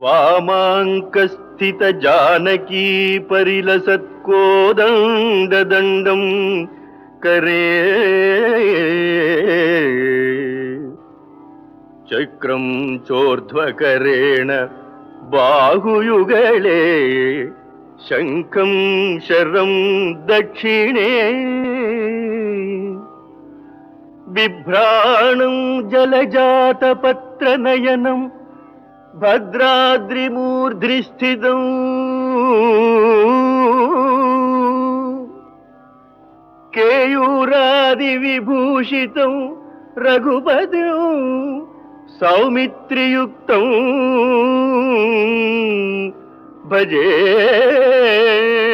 వామాంకస్థిత జానకీ పరిలసత్కోదండదండం కరే చక్రం చోర్ధ్వకరేణ బాహుయుగళే శంఖం శరం దక్షిణే బిభ్రాణం జలజాతపత్రనయనం భద్రాద్రిమూర్ధ్నిస్థితం కేయూరాది విభూషితం రఘుపతిం సౌమిత్రియుక్తం భజే